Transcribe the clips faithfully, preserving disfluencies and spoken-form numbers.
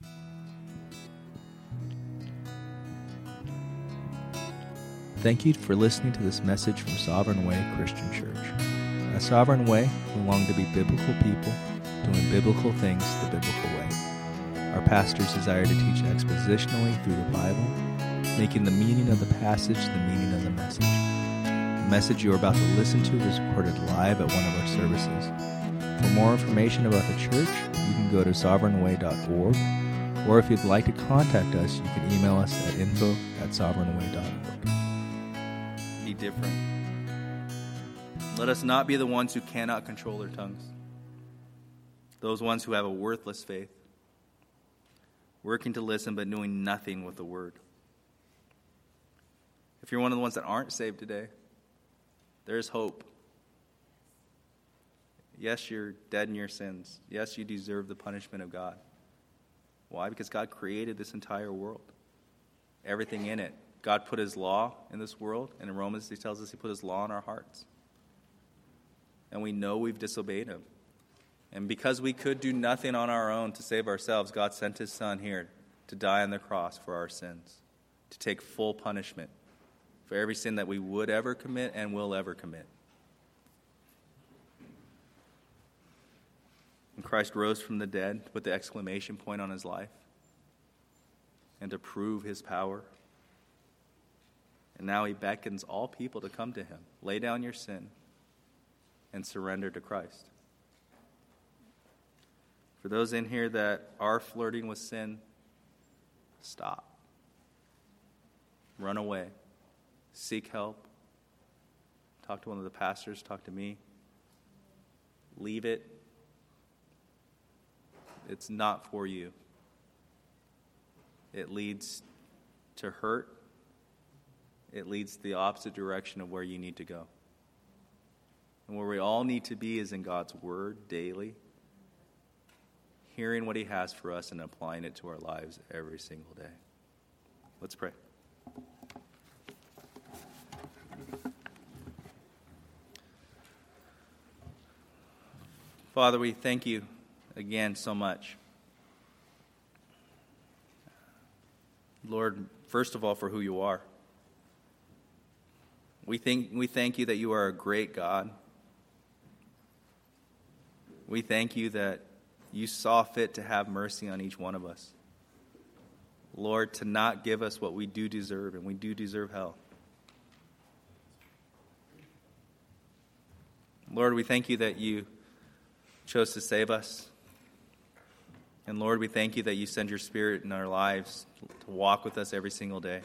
Thank you for listening to this message from Sovereign Way Christian Church. At Sovereign Way, we long to be biblical people, doing biblical things the biblical way. Our pastors desire to teach expositionally through the Bible, making the meaning of the passage the meaning of the message. The message you are about to listen to was recorded live at one of our services. For more information about the church, you can go to sovereign way dot org, or if you'd like to contact us, you can email us at info at sovereign way dot org. Be different. Let us not be the ones who cannot control their tongues, those ones who have a worthless faith, working to listen but doing nothing with the word. If you're one of the ones that aren't saved today, there's hope. Yes, you're dead in your sins. Yes, you deserve the punishment of God. Why? Because God created this entire world, everything in it. God put his law in this world, and in Romans he tells us he put his law in our hearts. And we know we've disobeyed him. And because we could do nothing on our own to save ourselves, God sent his son here to die on the cross for our sins, to take full punishment for every sin that we would ever commit and will ever commit. And Christ rose from the dead to put the exclamation point on his life and to prove his power. And now he beckons all people to come to him. Lay down your sin and surrender to Christ. For those in here that are flirting with sin, stop. Run away. Seek help. Talk to one of the pastors. Talk to me. Leave it. It's not for you. It leads to hurt. It leads the opposite direction of where you need to go. And where we all need to be is in God's word daily, hearing what he has for us and applying it to our lives every single day. Let's pray. Father, we thank you again so much. Lord, first of all, for who you are. We think we thank you that you are a great God. We thank you that you saw fit to have mercy on each one of us. Lord, to not give us what we do deserve, and we do deserve hell. Lord, we thank you that you chose to save us. And Lord, we thank you that you send your Spirit in our lives to walk with us every single day.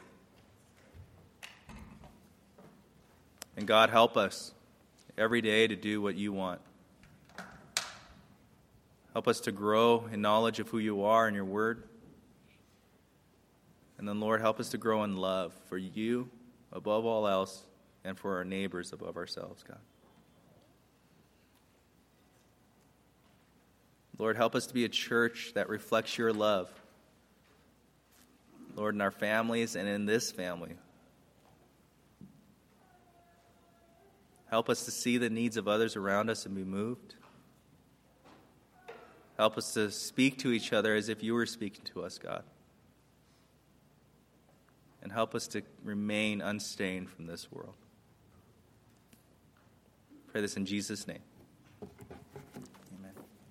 And God, help us every day to do what you want. Help us to grow in knowledge of who you are and your word. And then, Lord, help us to grow in love for you above all else and for our neighbors above ourselves, God. Lord, help us to be a church that reflects your love. Lord, in our families and in this family. Help us to see the needs of others around us and be moved. Help us to speak to each other as if you were speaking to us, God. And help us to remain unstained from this world. Pray this in Jesus' name. Amen.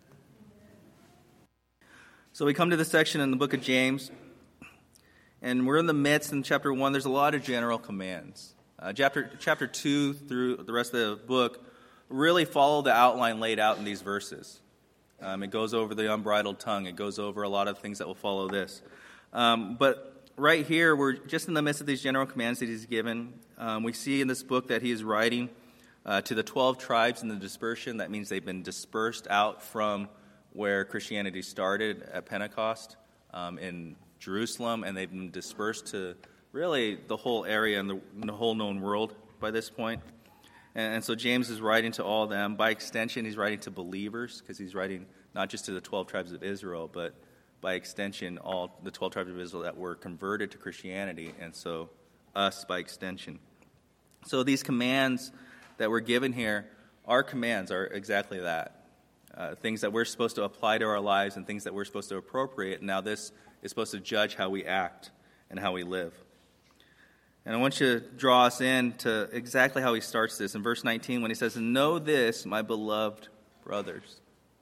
So we come to this section in the book of James, and we're in the midst in chapter one. There's a lot of general commands. Uh, chapter chapter two through the rest of the book really follow the outline laid out in these verses. Um, it goes over the unbridled tongue. It goes over a lot of things that will follow this. Um, but right here, we're just in the midst of these general commands that he's given. Um, we see in this book that he is writing uh, to the twelve tribes in the dispersion. That means they've been dispersed out from where Christianity started at Pentecost um, in Jerusalem, and they've been dispersed to really the whole area and the, the whole known world by this point. And, and so James is writing to all of them. By extension, he's writing to believers, because he's writing not just to the twelve tribes of Israel, but by extension, all the twelve tribes of Israel that were converted to Christianity, and so us by extension. So these commands that were given here, our commands are exactly that. uh, things that we're supposed to apply to our lives and things that we're supposed to appropriate. Now this is supposed to judge how we act and how we live. And I want you to draw us in to exactly how he starts this in verse nineteen when he says, "Know this, my beloved brothers."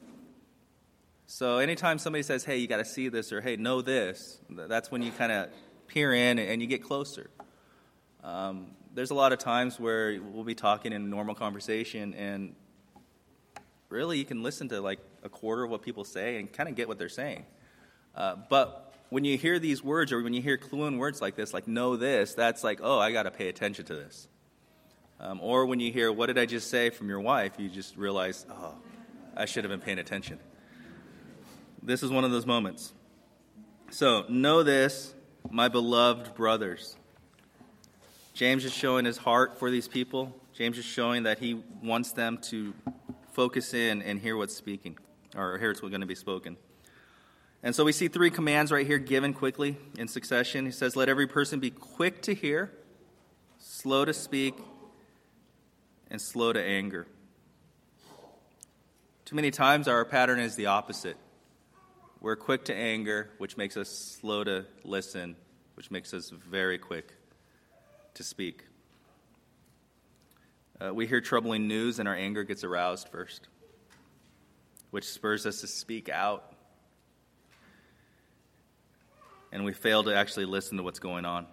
So anytime somebody says, "Hey, you got to see this," or "Hey, know this," that's when you kind of peer in and you get closer. Um, there's a lot of times where we'll be talking in normal conversation, and really you can listen to like a quarter of what people say and kind of get what they're saying. Uh, but when you hear these words, or when you hear clue-in words like this, like "know this," that's like, oh, I got to pay attention to this. Um, or when you hear, "What did I just say?" from your wife, you just realize, oh, I should have been paying attention. This is one of those moments. So, know this, my beloved brothers. James is showing his heart for these people. James is showing that he wants them to focus in and hear what's speaking, or hear what's going to be spoken. And so we see three commands right here given quickly in succession. He says, let every person be quick to hear, slow to speak, and slow to anger. Too many times our pattern is the opposite. We're quick to anger, which makes us slow to listen, which makes us very quick to speak. Uh, we hear troubling news and our anger gets aroused first, which spurs us to speak out. And we fail to actually listen to what's going on.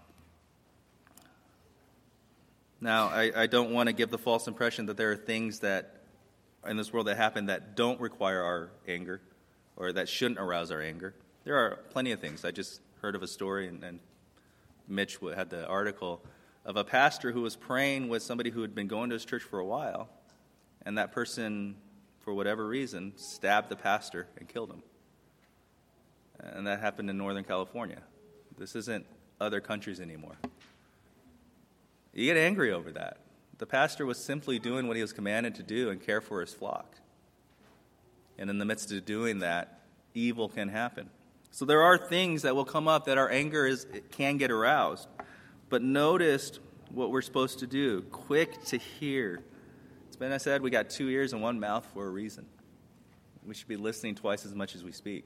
Now, I, I don't want to give the false impression that there are things that in this world that happen that don't require our anger or that shouldn't arouse our anger. There are plenty of things. I just heard of a story, and, and Mitch had the article of a pastor who was praying with somebody who had been going to his church for a while, and that person, for whatever reason, stabbed the pastor and killed him. And that happened in Northern California. This isn't other countries anymore. You get angry over that. The pastor was simply doing what he was commanded to do and care for his flock. And in the midst of doing that, evil can happen. So there are things that will come up that our anger is it can get aroused. But notice what we're supposed to do. Quick to hear. It's been I said we got two ears and one mouth for a reason. We should be listening twice as much as we speak.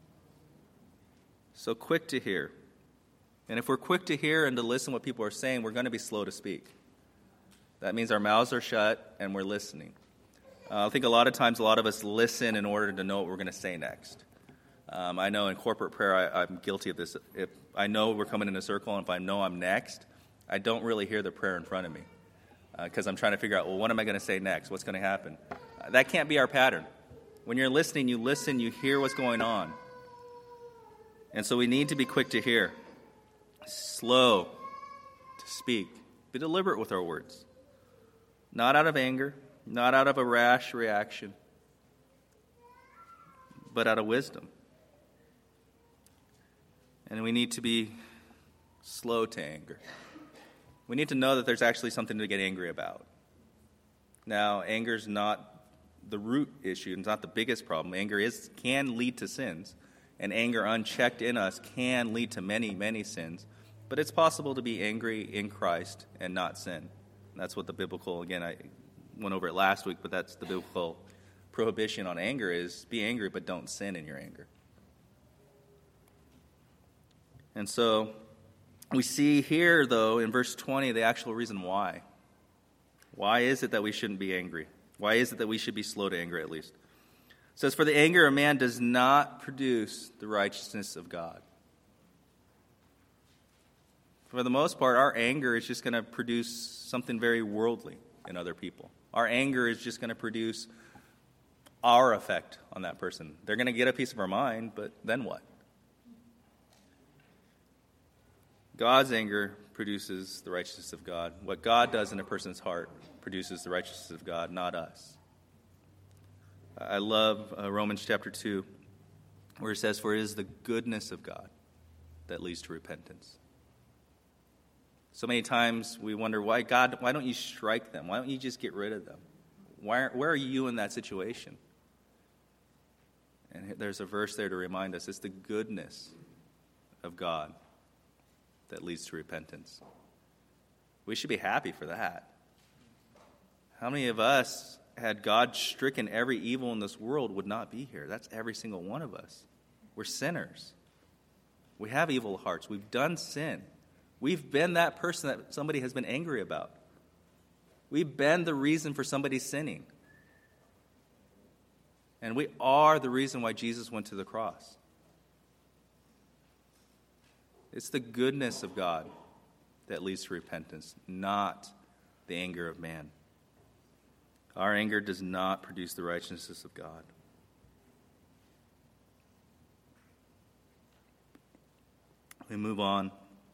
So quick to hear. And if we're quick to hear and to listen to what people are saying, we're going to be slow to speak. That means our mouths are shut and we're listening. Uh, I think a lot of times a lot of us listen in order to know what we're going to say next. Um, I know in corporate prayer I, I'm guilty of this. If I know we're coming in a circle and if I know I'm next, I don't really hear the prayer in front of me because uh, I'm trying to figure out, well, what am I going to say next? What's going to happen? Uh, that can't be our pattern. When you're listening, you listen, you hear what's going on. And so we need to be quick to hear, slow to speak, be deliberate with our words, not out of anger, not out of a rash reaction, but out of wisdom. And we need to be slow to anger. We need to know that there's actually something to get angry about. Now, anger is not the root issue. It's not the biggest problem. Anger is can lead to sins. And anger unchecked in us can lead to many, many sins. But it's possible to be angry in Christ and not sin. And that's what the biblical, again, I went over it last week, but that's the biblical prohibition on anger is be angry, but don't sin in your anger. And so we see here, though, in verse twenty, the actual reason why. Why is it that we shouldn't be angry? Why is it that we should be slow to anger at least? It says, for the anger of man does not produce the righteousness of God. For the most part, our anger is just going to produce something very worldly in other people. Our anger is just going to produce our effect on that person. They're going to get a piece of our mind, but then what? God's anger produces the righteousness of God. What God does in a person's heart produces the righteousness of God, not us. I love uh, Romans chapter two, where it says, for it is the goodness of God that leads to repentance. So many times we wonder, why, God, why don't you strike them? Why don't you just get rid of them? Why, where are you in that situation? And there's a verse there to remind us, it's the goodness of God that leads to repentance. We should be happy for that. How many of us had God stricken every evil in this world, would not be here. That's every single one of us. We're sinners. We have evil hearts. We've done sin. We've been that person that somebody has been angry about. We've been the reason for somebody sinning. And we are the reason why Jesus went to the cross. It's the goodness of God that leads to repentance, not the anger of man. Our anger does not produce the righteousness of God. We move on.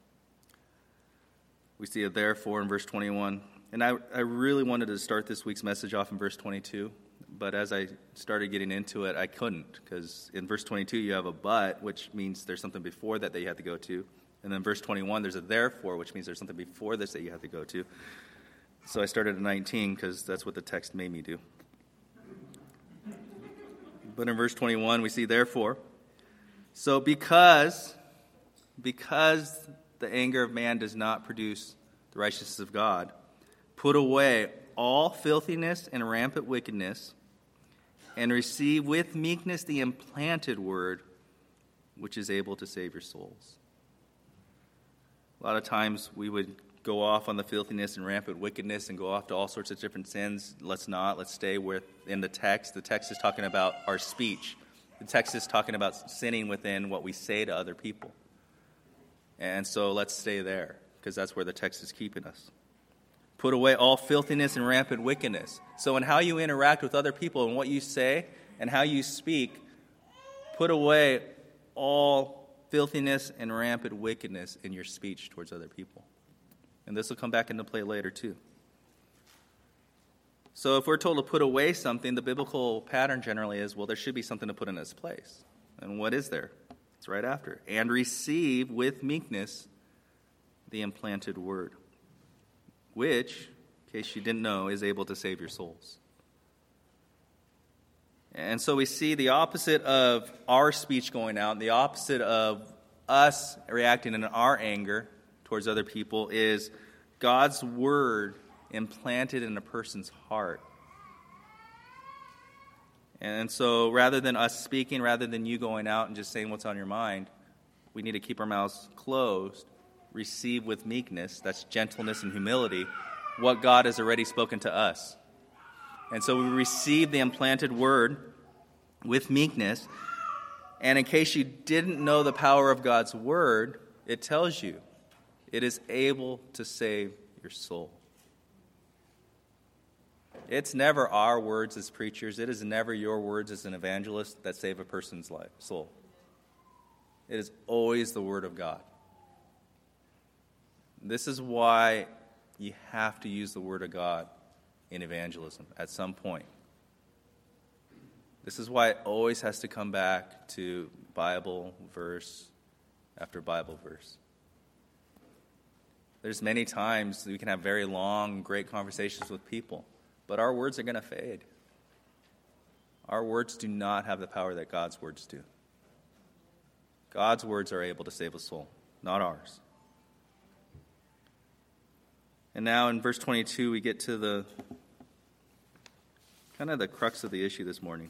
We see a therefore in verse twenty-one. And I, I really wanted to start this week's message off in verse twenty-two, but as I started getting into it, I couldn't, because in verse twenty-two you have a but, which means there's something before that that you have to go to. And then verse twenty-one, there's a therefore, which means there's something before this that you have to go to. So I started at nineteen, because that's what the text made me do. But in verse twenty-one, we see therefore. So because, because the anger of man does not produce the righteousness of God, put away all filthiness and rampant wickedness, and receive with meekness the implanted word, which is able to save your souls. A lot of times we would go off on the filthiness and rampant wickedness and go off to all sorts of different sins. Let's not. Let's stay within the text. The text is talking about our speech. The text is talking about sinning within what we say to other people. And so let's stay there, because that's where the text is keeping us. Put away all filthiness and rampant wickedness. So in how you interact with other people and what you say and how you speak, put away all filthiness and rampant wickedness in your speech towards other people. And this will come back into play later too. So if we're told to put away something, the biblical pattern generally is, well, there should be something to put in its place. And what is there? It's right after. And receive with meekness the implanted word, which, in case you didn't know, is able to save your souls. And so we see the opposite of our speech going out, and the opposite of us reacting in our anger towards other people is God's word implanted in a person's heart. And so rather than us speaking, rather than you going out and just saying what's on your mind, we need to keep our mouths closed, receive with meekness, that's gentleness and humility, what God has already spoken to us. And so we receive the implanted word with meekness. And in case you didn't know the power of God's word, it tells you it is able to save your soul. It's never our words as preachers. It is never your words as an evangelist that save a person's life, soul. It is always the word of God. This is why you have to use the word of God in evangelism at some point. This is why it always has to come back to Bible verse after Bible verse. There's many times we can have very long, great conversations with people, but our words are going to fade. Our words do not have the power that God's words do. God's words are able to save a soul, not ours. And now in verse twenty-two, we get to the kind of the crux of the issue this morning.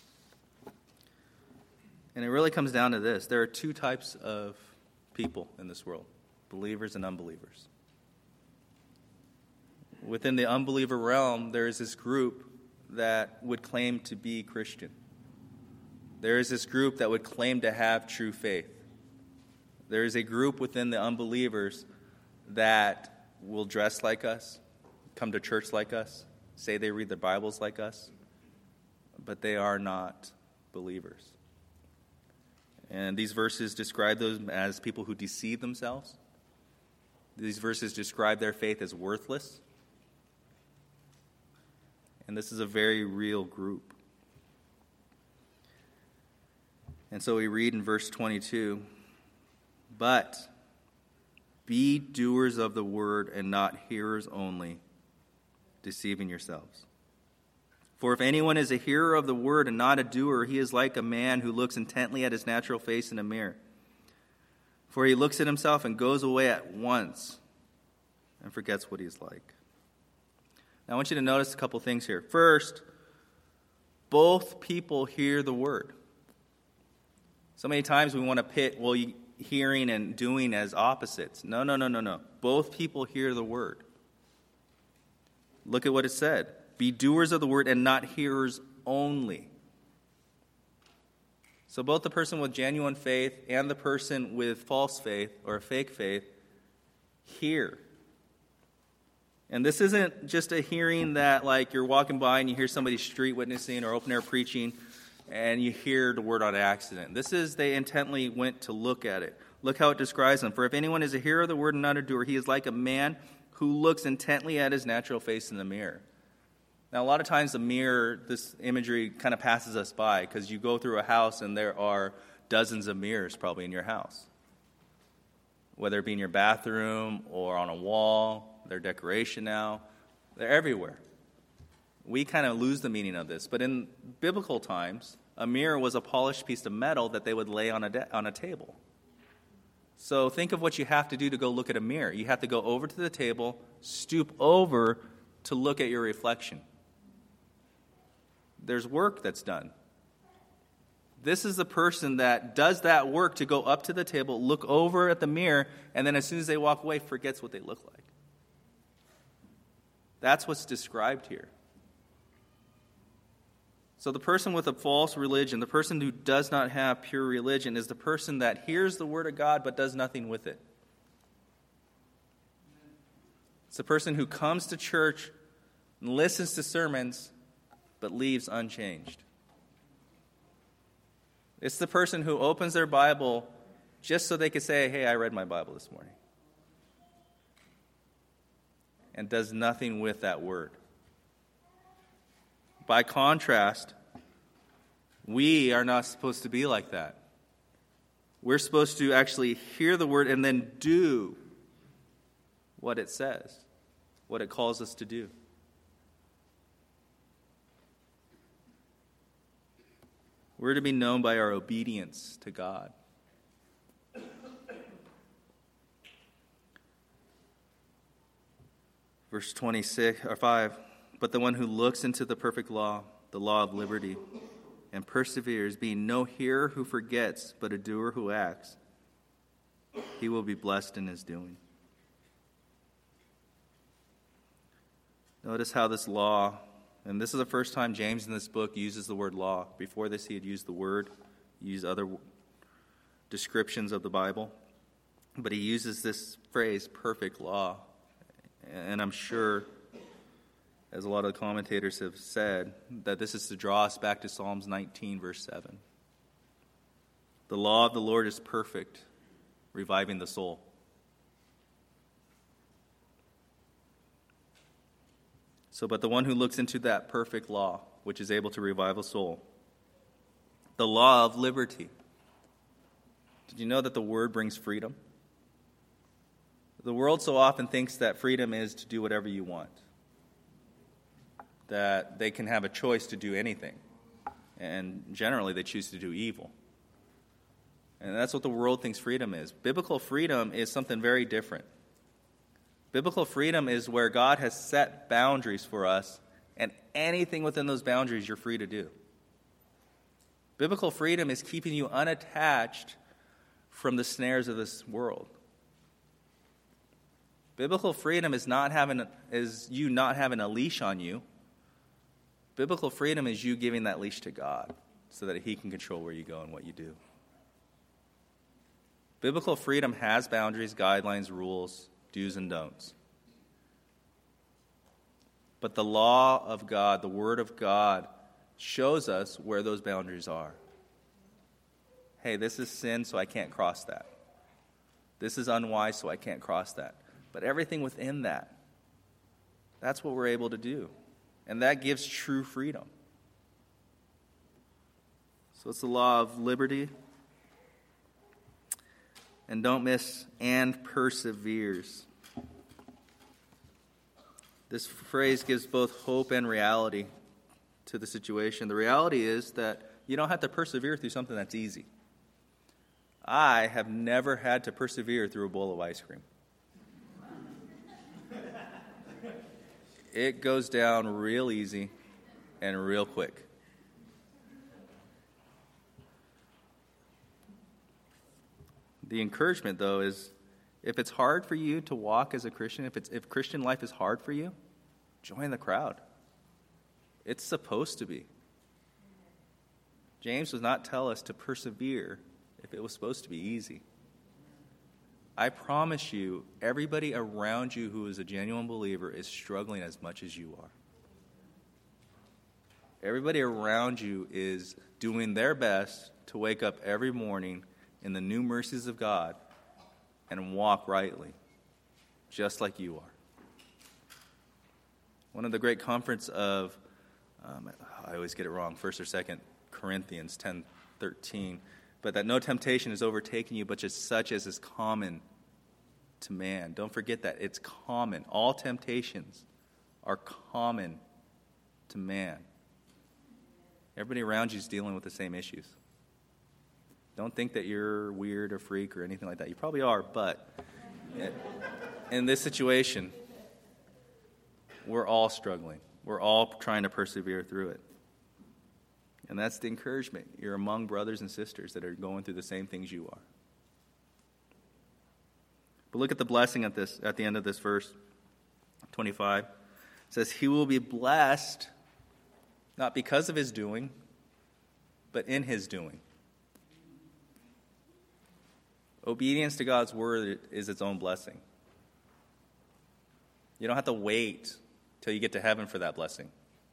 And it really comes down to this. There are two types of people in this world, believers and unbelievers. Within the unbeliever realm, there is this group that would claim to be Christian. There is this group that would claim to have true faith. There is a group within the unbelievers that will dress like us, come to church like us, say they read their Bibles like us, but they are not believers. And these verses describe them as people who deceive themselves. These verses describe their faith as worthless. And this is a very real group. And so we read in verse twenty-two, "But be doers of the word and not hearers only, deceiving yourselves. For if anyone is a hearer of the word and not a doer, he is like a man who looks intently at his natural face in a mirror. For he looks at himself and goes away at once and forgets what he is like. Now, I want you to notice a couple things here. First, both people hear the word. So many times we want to pit, well, hearing and doing as opposites. No, no, no, no, no. Both people hear the word. Look at what it said. Be doers of the word and not hearers only. So both the person with genuine faith and the person with false faith or fake faith hear. And this isn't just a hearing that, like, you're walking by and you hear somebody street witnessing or open air preaching and you hear the word on accident. This is, they intently went to look at it. Look how it describes them. For if anyone is a hearer of the word and not a doer, he is like a man who looks intently at his natural face in the mirror. Now, a lot of times the mirror, this imagery kind of passes us by because you go through a house and there are dozens of mirrors probably in your house. Whether it be in your bathroom or on a wall, they're decoration now. They're everywhere. We kind of lose the meaning of this. But in biblical times, a mirror was a polished piece of metal that they would lay on a de- on a table. So think of what you have to do to go look at a mirror. You have to go over to the table, stoop over to look at your reflection. There's work that's done. This is the person that does that work to go up to the table, look over at the mirror, and then as soon as they walk away, forgets what they look like. That's what's described here. So the person with a false religion, the person who does not have pure religion, is the person that hears the word of God but does nothing with it. It's the person who comes to church and listens to sermons but leaves unchanged. It's the person who opens their Bible just so they can say, hey, I read my Bible this morning, and does nothing with that word. By contrast, we are not supposed to be like that. We're supposed to actually hear the word and then do what it says, what it calls us to do. We're to be known by our obedience to God. Verse twenty-six or five, but the one who looks into the perfect law, the law of liberty, and perseveres, being no hearer who forgets, but a doer who acts, he will be blessed in his doing. Notice how this law, and this is the first time James in this book uses the word law. Before this, he had used the word, used other descriptions of the Bible. But he uses this phrase, perfect law. And I'm sure, as a lot of the commentators have said, that this is to draw us back to Psalms nineteen, verse seven. The law of the Lord is perfect, reviving the soul. So, but the one who looks into that perfect law, which is able to revive a soul, the law of liberty. Did you know that the word brings freedom? The world so often thinks that freedom is to do whatever you want, that they can have a choice to do anything, and generally they choose to do evil. And that's what the world thinks freedom is. Biblical freedom is something very different. Biblical freedom is where God has set boundaries for us, and anything within those boundaries you're free to do. Biblical freedom is keeping you unattached from the snares of this world. Biblical freedom is not having is you not having a leash on you. Biblical freedom is you giving that leash to God so that he can control where you go and what you do. Biblical freedom has boundaries, guidelines, rules, do's and don'ts. But the law of God, the Word of God, shows us where those boundaries are. Hey, this is sin, so I can't cross that. This is unwise, so I can't cross that. But everything within that, that's what we're able to do. And that gives true freedom. So it's the law of liberty. And don't miss, and perseveres. This phrase gives both hope and reality to the situation. The reality is that you don't have to persevere through something that's easy. I have never had to persevere through a bowl of ice cream. it goes down real easy and real quick. The encouragement, though, is if it's hard for you to walk as a Christian, if it's if Christian life is hard for you, join the crowd. It's supposed to be. James does not tell us to persevere if it was supposed to be easy. I promise you, everybody around you who is a genuine believer is struggling as much as you are. Everybody around you is doing their best to wake up every morning in the new mercies of God and walk rightly, just like you are. One of the great comforts of, um, I always get it wrong, first or second Corinthians ten thirteen, but that no temptation is overtaking you, but just such as is common to man. Don't forget that. It's common. All temptations are common to man. Everybody around you is dealing with the same issues. Don't think that you're weird or freak or anything like that. You probably are, but in this situation, we're all struggling. We're all trying to persevere through it. And that's the encouragement. You're among brothers and sisters that are going through the same things you are. But look at the blessing at this at the end of this verse, twenty-five. It says, he will be blessed, not because of his doing, but in his doing. Obedience to God's word is its own blessing. You don't have to wait till you get to heaven for that blessing.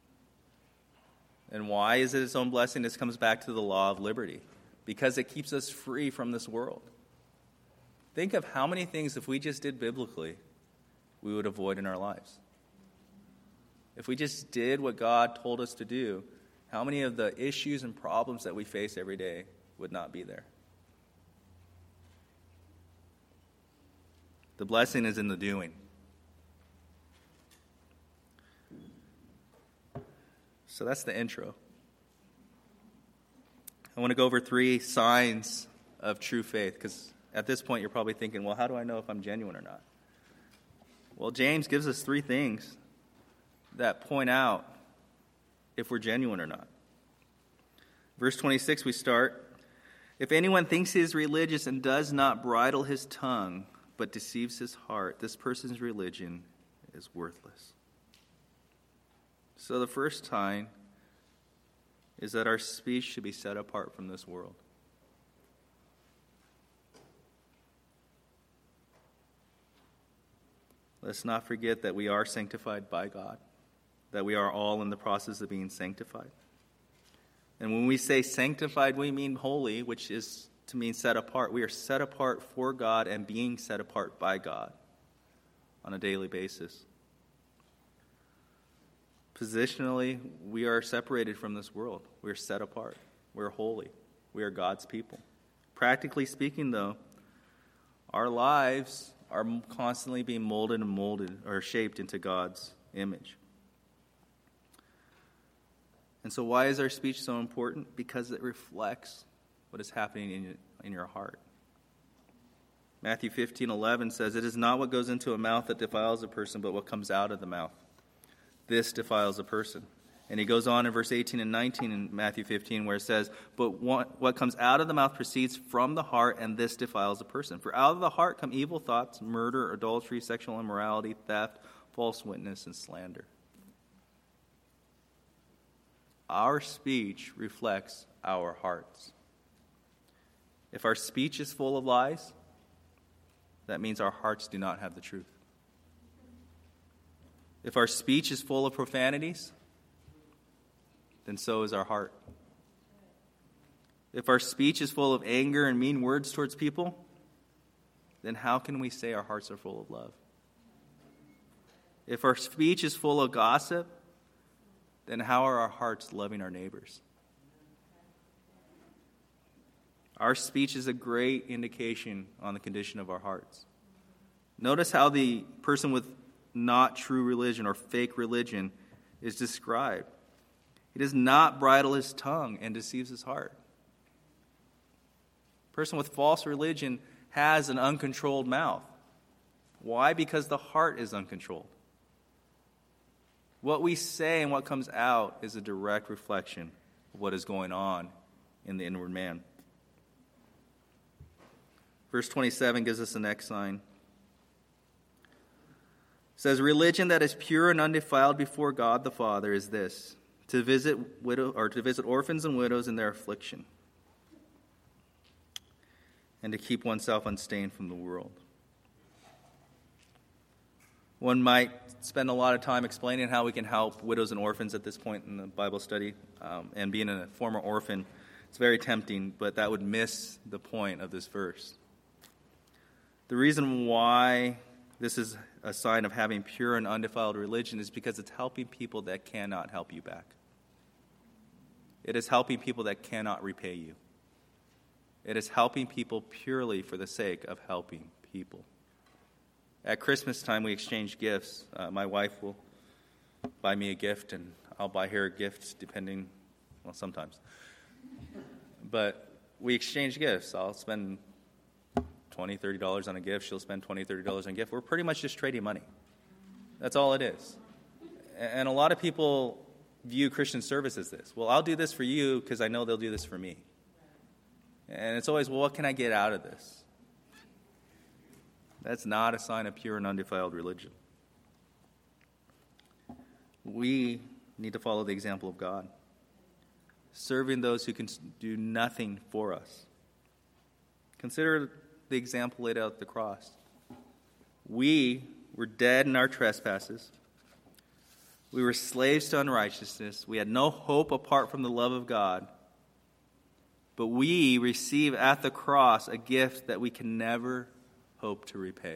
And why is it its own blessing? This comes back to the law of liberty, because it keeps us free from this world. Think of how many things, if we just did biblically, we would avoid in our lives. If we just did what God told us to do, how many of the issues and problems that we face every day would not be there? The blessing is in the doing. So that's the intro. I want to go over three signs of true faith, because at this point you're probably thinking, well, how do I know if I'm genuine or not? Well, James gives us three things that point out if we're genuine or not. Verse twenty-six, we start, if anyone thinks he is religious and does not bridle his tongue, but deceives his heart, this person's religion is worthless. So the first sign is that our speech should be set apart from this world. Let's not forget that we are sanctified by God, that we are all in the process of being sanctified. And when we say sanctified, we mean holy, which is to mean set apart. We are set apart for God and being set apart by God on a daily basis. Positionally, we are separated from this world. We are set apart. We are holy. We are God's people. Practically speaking, though, our lives are constantly being molded and molded or shaped into God's image. And so why is our speech so important? Because it reflects what is happening in, in your heart. Matthew fifteen eleven says, it is not what goes into a mouth that defiles a person, but what comes out of the mouth. This defiles a person. And he goes on in verse eighteen and nineteen in Matthew fifteen, where it says, but what, what comes out of the mouth proceeds from the heart, and this defiles a person. For out of the heart come evil thoughts, murder, adultery, sexual immorality, theft, false witness, and slander. Our speech reflects our hearts. If our speech is full of lies, that means our hearts do not have the truth. If our speech is full of profanities, then so is our heart. If our speech is full of anger and mean words towards people, then how can we say our hearts are full of love? If our speech is full of gossip, then how are our hearts loving our neighbors? Our speech is a great indication on the condition of our hearts. Notice how the person with not true religion or fake religion is described. He does not bridle his tongue and deceives his heart. A person with false religion has an uncontrolled mouth. Why? Because the heart is uncontrolled. What we say and what comes out is a direct reflection of what is going on in the inward man. Verse twenty-seven gives us the next sign. It says, religion that is pure and undefiled before God the Father is this, to visit widow or to visit orphans and widows in their affliction, and to keep oneself unstained from the world. One might spend a lot of time explaining how we can help widows and orphans at this point in the Bible study. Um, and being a former orphan, it's very tempting, but that would miss the point of this verse. The reason why this is a sign of having pure and undefiled religion is because it's helping people that cannot help you back. It is helping people that cannot repay you. It is helping people purely for the sake of helping people. At Christmas time, we exchange gifts. Uh, my wife will buy me a gift, and I'll buy her a gift, depending, well, sometimes. But we exchange gifts. I'll spend twenty dollars, thirty dollars on a gift. She'll spend twenty dollars, thirty dollars on a gift. We're pretty much just trading money. That's all it is. And a lot of people view Christian service as this. Well, I'll do this for you because I know they'll do this for me. And it's always, well, what can I get out of this? That's not a sign of pure and undefiled religion. We need to follow the example of God, serving those who can do nothing for us. Consider the example laid out at the cross. We were dead in our trespasses. We were slaves to unrighteousness. We had no hope apart from the love of God. But we receive at the cross a gift that we can never hope to repay.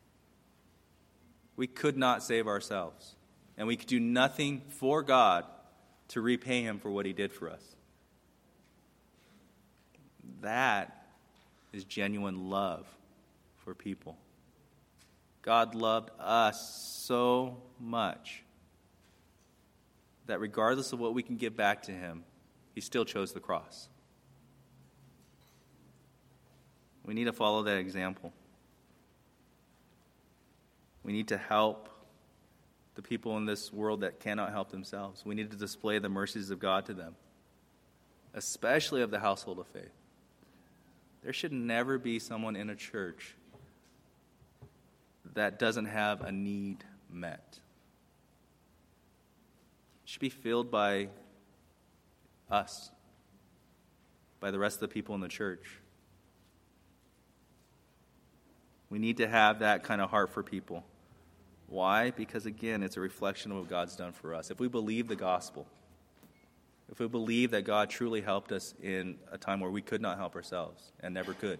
We could not save ourselves, and we could do nothing for God to repay him for what he did for us. That is genuine love for people. God loved us so much that regardless of what we can give back to him, he still chose the cross. We need to follow that example. We need to help the people in this world that cannot help themselves. We need to display the mercies of God to them, especially of the household of faith. There should never be someone in a church that doesn't have a need met. It should be filled by us, by the rest of the people in the church. We need to have that kind of heart for people. Why? Because, again, it's a reflection of what God's done for us. If we believe the gospel, if we believe that God truly helped us in a time where we could not help ourselves and never could,